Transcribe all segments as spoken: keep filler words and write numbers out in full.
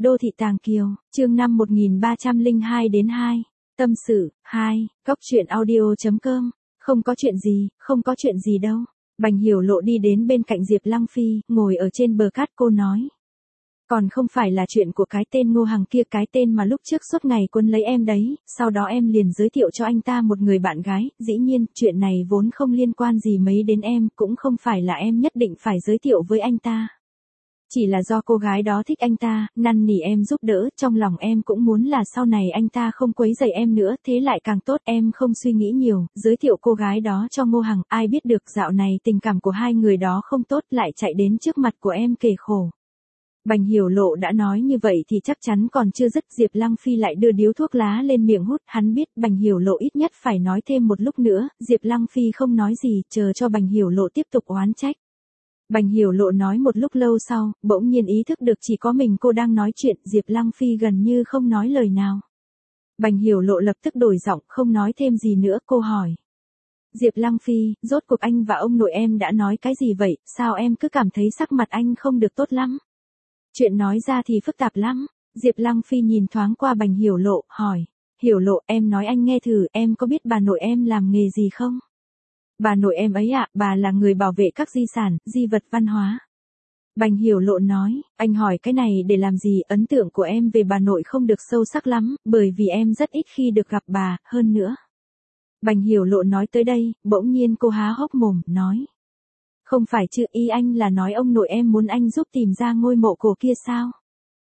Đô thị Tàng Kiều, chương năm một nghìn ba trăm lẻ hai đến hai. Tâm sự, hai, góc truyện audio.com. Không có chuyện gì, không có chuyện gì đâu. Bành Hiểu Lộ đi đến bên cạnh Diệp Lăng Phi, ngồi ở trên bờ cát cô nói. Còn không phải là chuyện của cái tên Ngô Hằng kia, cái tên mà lúc trước suốt ngày quấn lấy em đấy, sau đó em liền giới thiệu cho anh ta một người bạn gái, dĩ nhiên, chuyện này vốn không liên quan gì mấy đến em, cũng không phải là em nhất định phải giới thiệu với anh ta. Chỉ là do cô gái đó thích anh ta, năn nỉ em giúp đỡ, trong lòng em cũng muốn là sau này anh ta không quấy rầy em nữa, thế lại càng tốt, em không suy nghĩ nhiều, giới thiệu cô gái đó cho Ngô Hằng, ai biết được dạo này tình cảm của hai người đó không tốt, lại chạy đến trước mặt của em kể khổ. Bành Hiểu Lộ đã nói như vậy thì chắc chắn còn chưa dứt, Diệp Lăng Phi lại đưa điếu thuốc lá lên miệng hút, hắn biết Bành Hiểu Lộ ít nhất phải nói thêm một lúc nữa, Diệp Lăng Phi không nói gì, chờ cho Bành Hiểu Lộ tiếp tục oán trách. Bành Hiểu Lộ nói một lúc lâu sau, bỗng nhiên ý thức được chỉ có mình cô đang nói chuyện, Diệp Lăng Phi gần như không nói lời nào. Bành Hiểu Lộ lập tức đổi giọng, không nói thêm gì nữa, cô hỏi. Diệp Lăng Phi, rốt cuộc anh và ông nội em đã nói cái gì vậy, sao em cứ cảm thấy sắc mặt anh không được tốt lắm? Chuyện nói ra thì phức tạp lắm. Diệp Lăng Phi nhìn thoáng qua Bành Hiểu Lộ, hỏi. Hiểu Lộ, em nói anh nghe thử, em có biết bà nội em làm nghề gì không? Bà nội em ấy ạ, à, bà là người bảo vệ các di sản, di vật văn hóa. Bành Hiểu Lộ nói, anh hỏi cái này để làm gì, ấn tượng của em về bà nội không được sâu sắc lắm, bởi vì em rất ít khi được gặp bà, hơn nữa. Bành Hiểu Lộ nói tới đây, bỗng nhiên cô há hốc mồm, nói. Không phải chứ, ý anh là nói ông nội em muốn anh giúp tìm ra ngôi mộ cổ kia sao?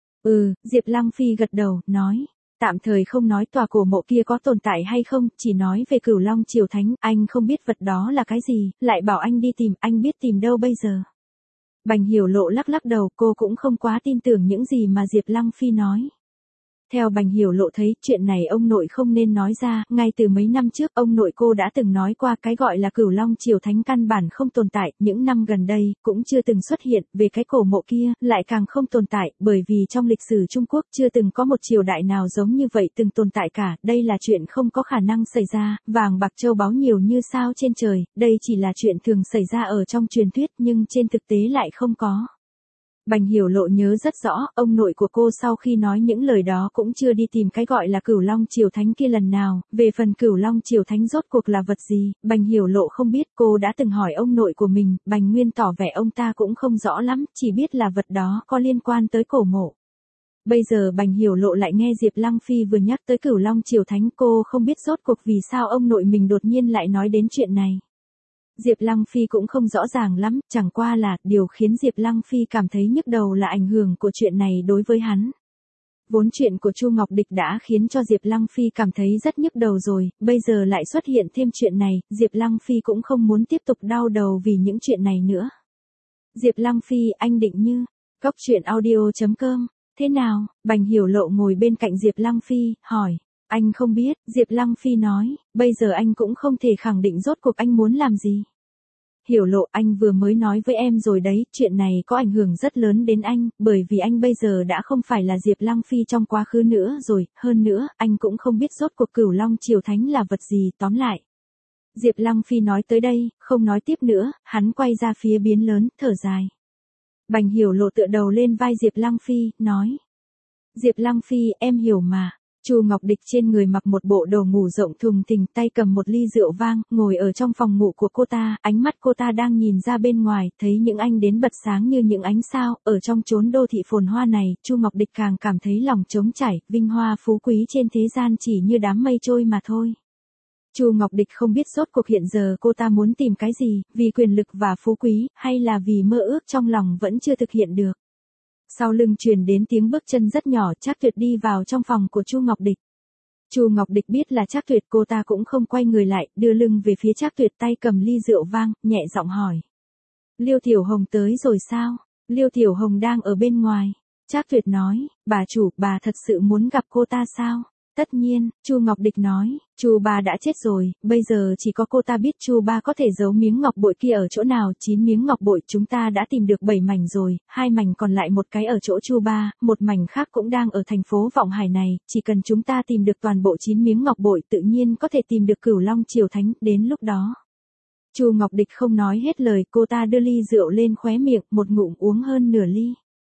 Ừ, Diệp Lăng Phi gật đầu, nói. Tạm thời không nói tòa cổ mộ kia có tồn tại hay không, chỉ nói về Cửu Long Triều Thánh, anh không biết vật đó là cái gì, lại bảo anh đi tìm, anh biết tìm đâu bây giờ. Bành Hiểu Lộ lắc lắc đầu, cô cũng không quá tin tưởng những gì mà Diệp Lăng Phi nói. Theo Bành Hiểu Lộ thấy, chuyện này ông nội không nên nói ra, ngay từ mấy năm trước, ông nội cô đã từng nói qua cái gọi là Cửu Long Triều Thánh căn bản không tồn tại, những năm gần đây, cũng chưa từng xuất hiện, về cái cổ mộ kia, lại càng không tồn tại, bởi vì trong lịch sử Trung Quốc chưa từng có một triều đại nào giống như vậy từng tồn tại cả, đây là chuyện không có khả năng xảy ra, vàng bạc châu báu nhiều như sao trên trời, đây chỉ là chuyện thường xảy ra ở trong truyền thuyết nhưng trên thực tế lại không có. Bành Hiểu Lộ nhớ rất rõ, ông nội của cô sau khi nói những lời đó cũng chưa đi tìm cái gọi là Cửu Long Triều Thánh kia lần nào, về phần Cửu Long Triều Thánh rốt cuộc là vật gì, Bành Hiểu Lộ không biết, cô đã từng hỏi ông nội của mình, Bành Nguyên tỏ vẻ ông ta cũng không rõ lắm, chỉ biết là vật đó có liên quan tới cổ mộ. Bây giờ Bành Hiểu Lộ lại nghe Diệp Lăng Phi vừa nhắc tới Cửu Long Triều Thánh, cô không biết rốt cuộc vì sao ông nội mình đột nhiên lại nói đến chuyện này. Diệp Lăng Phi cũng không rõ ràng lắm, chẳng qua là, điều khiến Diệp Lăng Phi cảm thấy nhức đầu là ảnh hưởng của chuyện này đối với hắn. Vốn chuyện của Chu Ngọc Địch đã khiến cho Diệp Lăng Phi cảm thấy rất nhức đầu rồi, bây giờ lại xuất hiện thêm chuyện này, Diệp Lăng Phi cũng không muốn tiếp tục đau đầu vì những chuyện này nữa. Diệp Lăng Phi, anh định như, góc truyện audio.com, thế nào? Bành Hiểu Lộ ngồi bên cạnh Diệp Lăng Phi, hỏi. Anh không biết, Diệp Lăng Phi nói, bây giờ anh cũng không thể khẳng định rốt cuộc anh muốn làm gì. Hiểu Lộ, anh vừa mới nói với em rồi đấy, chuyện này có ảnh hưởng rất lớn đến anh, bởi vì anh bây giờ đã không phải là Diệp Lăng Phi trong quá khứ nữa rồi, hơn nữa, anh cũng không biết rốt cuộc Cửu Long Triều Thánh là vật gì, tóm lại. Diệp Lăng Phi nói tới đây, không nói tiếp nữa, hắn quay ra phía biến lớn, thở dài. Bành Hiểu Lộ tựa đầu lên vai Diệp Lăng Phi, nói. Diệp Lăng Phi, em hiểu mà. Chu Ngọc Địch trên người mặc một bộ đồ ngủ rộng thùng thình, tay cầm một ly rượu vang, ngồi ở trong phòng ngủ của cô ta, ánh mắt cô ta đang nhìn ra bên ngoài, thấy những ánh đến bật sáng như những ánh sao, ở trong chốn đô thị phồn hoa này, Chu Ngọc Địch càng cảm thấy lòng trống trải, vinh hoa phú quý trên thế gian chỉ như đám mây trôi mà thôi. Chu Ngọc Địch không biết rốt cuộc hiện giờ cô ta muốn tìm cái gì, vì quyền lực và phú quý, hay là vì mơ ước trong lòng vẫn chưa thực hiện được. Sau lưng truyền đến tiếng bước chân rất nhỏ, Trác Tuyệt đi vào trong phòng của Chu Ngọc Địch. Chu Ngọc Địch biết là Trác Tuyệt, cô ta cũng không quay người lại, đưa lưng về phía Trác Tuyệt, tay cầm ly rượu vang, nhẹ giọng hỏi. Liêu Tiểu Hồng tới rồi sao? Liêu Tiểu Hồng đang ở bên ngoài. Trác Tuyệt nói, bà chủ, bà thật sự muốn gặp cô ta sao? Tất nhiên, Chu Ngọc Địch nói, Chu ba đã chết rồi, bây giờ chỉ có cô ta biết Chu ba có thể giấu miếng ngọc bội kia ở chỗ nào, chín miếng ngọc bội chúng ta đã tìm được bảy mảnh rồi, hai mảnh còn lại một cái ở chỗ Chu ba, một mảnh khác cũng đang ở thành phố Vọng Hải này, chỉ cần chúng ta tìm được toàn bộ chín miếng ngọc bội tự nhiên có thể tìm được Cửu Long Triều Thánh, đến lúc đó. Chu Ngọc Địch không nói hết lời, cô ta đưa ly rượu lên khóe miệng, một ngụm uống hơn nửa ly.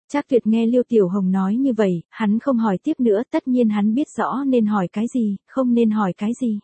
Trác Tuyệt nghe Liêu Tiểu Hồng nói như vậy, hắn không hỏi tiếp nữa, tất nhiên hắn biết rõ nên hỏi cái gì, không nên hỏi cái gì.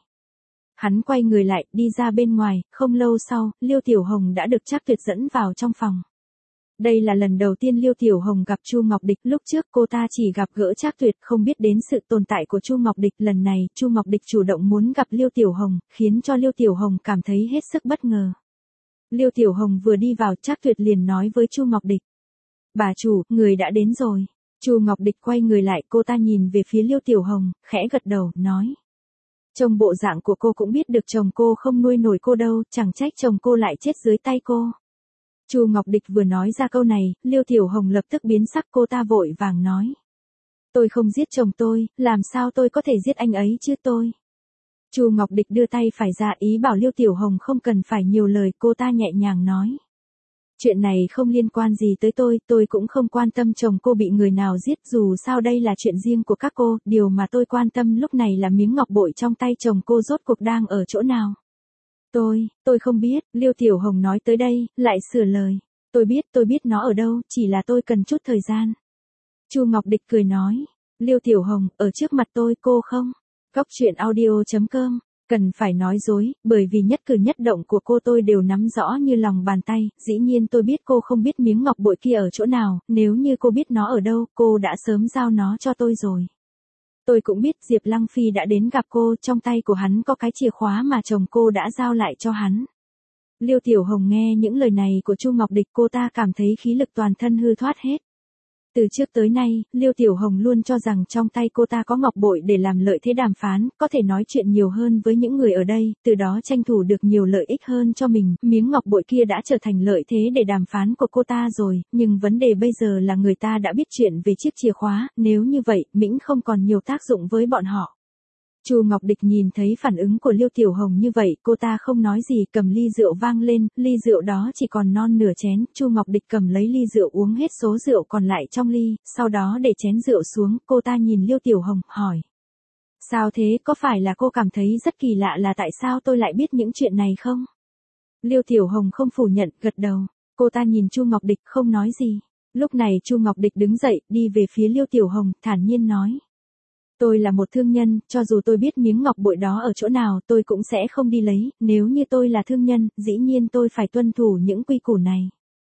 Hắn quay người lại, đi ra bên ngoài, không lâu sau, Liêu Tiểu Hồng đã được Trác Tuyệt dẫn vào trong phòng. Đây là lần đầu tiên Liêu Tiểu Hồng gặp Chu Ngọc Địch, lúc trước cô ta chỉ gặp gỡ Trác Tuyệt, không biết đến sự tồn tại của Chu Ngọc Địch, lần này, Chu Ngọc Địch chủ động muốn gặp Liêu Tiểu Hồng, khiến cho Liêu Tiểu Hồng cảm thấy hết sức bất ngờ. Liêu Tiểu Hồng vừa đi vào, Trác Tuyệt liền nói với Chu Ngọc Địch: "Bà chủ, người đã đến rồi." Chu Ngọc Địch quay người lại, cô ta nhìn về phía Liêu Tiểu Hồng, khẽ gật đầu, nói: "Trông bộ dạng của cô cũng biết được chồng cô không nuôi nổi cô đâu, chẳng trách chồng cô lại chết dưới tay cô." Chu Ngọc Địch vừa nói ra câu này, Liêu Tiểu Hồng lập tức biến sắc, cô ta vội vàng nói: "Tôi không giết chồng tôi, làm sao tôi có thể giết anh ấy chứ tôi." Chu Ngọc Địch đưa tay phải ra, ý bảo Liêu Tiểu Hồng không cần phải nhiều lời, cô ta nhẹ nhàng nói: "Chuyện này không liên quan gì tới tôi, tôi cũng không quan tâm chồng cô bị người nào giết, dù sao đây là chuyện riêng của các cô, điều mà tôi quan tâm lúc này là miếng ngọc bội trong tay chồng cô rốt cuộc đang ở chỗ nào." Tôi, tôi không biết, Liêu Tiểu Hồng nói tới đây, lại sửa lời: "Tôi biết, tôi biết nó ở đâu, chỉ là tôi cần chút thời gian." Chu Ngọc Địch cười nói: "Liêu Tiểu Hồng, ở trước mặt tôi cô không." Góc truyện audio chấm com, cần phải nói dối, bởi vì nhất cử nhất động của cô tôi đều nắm rõ như lòng bàn tay, dĩ nhiên tôi biết cô không biết miếng ngọc bội kia ở chỗ nào, nếu như cô biết nó ở đâu, cô đã sớm giao nó cho tôi rồi. Tôi cũng biết Diệp Lăng Phi đã đến gặp cô, trong tay của hắn có cái chìa khóa mà chồng cô đã giao lại cho hắn." Liêu Tiểu Hồng nghe những lời này của Chu Ngọc Địch, cô ta cảm thấy khí lực toàn thân hư thoát hết. Từ trước tới nay, Liêu Tiểu Hồng luôn cho rằng trong tay cô ta có ngọc bội để làm lợi thế đàm phán, có thể nói chuyện nhiều hơn với những người ở đây, từ đó tranh thủ được nhiều lợi ích hơn cho mình, miếng ngọc bội kia đã trở thành lợi thế để đàm phán của cô ta rồi, nhưng vấn đề bây giờ là người ta đã biết chuyện về chiếc chìa khóa, nếu như vậy, Mĩnh không còn nhiều tác dụng với bọn họ. Chu Ngọc Địch nhìn thấy phản ứng của Liêu Tiểu Hồng như vậy, cô ta không nói gì, cầm ly rượu vang lên, ly rượu đó chỉ còn non nửa chén, Chu Ngọc Địch cầm lấy ly rượu uống hết số rượu còn lại trong ly, sau đó để chén rượu xuống, cô ta nhìn Liêu Tiểu Hồng, hỏi: "Sao thế, có phải là cô cảm thấy rất kỳ lạ là tại sao tôi lại biết những chuyện này không?" Liêu Tiểu Hồng không phủ nhận, gật đầu. Cô ta nhìn Chu Ngọc Địch, không nói gì. Lúc này Chu Ngọc Địch đứng dậy, đi về phía Liêu Tiểu Hồng, thản nhiên nói: "Tôi là một thương nhân, cho dù tôi biết miếng ngọc bội đó ở chỗ nào, tôi cũng sẽ không đi lấy, nếu như tôi là thương nhân, dĩ nhiên tôi phải tuân thủ những quy củ này.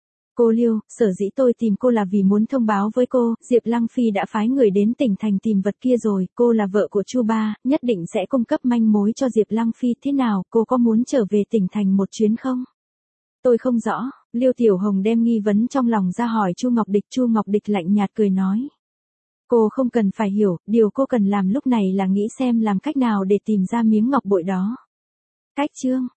Cô Liêu, sở dĩ tôi tìm cô là vì muốn thông báo với cô, Diệp Lăng Phi đã phái người đến tỉnh thành tìm vật kia rồi, cô là vợ của Chu Ba, nhất định sẽ cung cấp manh mối cho Diệp Lăng Phi, thế nào, cô có muốn trở về tỉnh thành một chuyến không?" "Tôi không rõ." Liêu Tiểu Hồng đem nghi vấn trong lòng ra hỏi Chu Ngọc Địch, Chu Ngọc Địch lạnh nhạt cười nói: "Cô không cần phải hiểu, điều cô cần làm lúc này là nghĩ xem làm cách nào để tìm ra miếng ngọc bội đó." Cách chương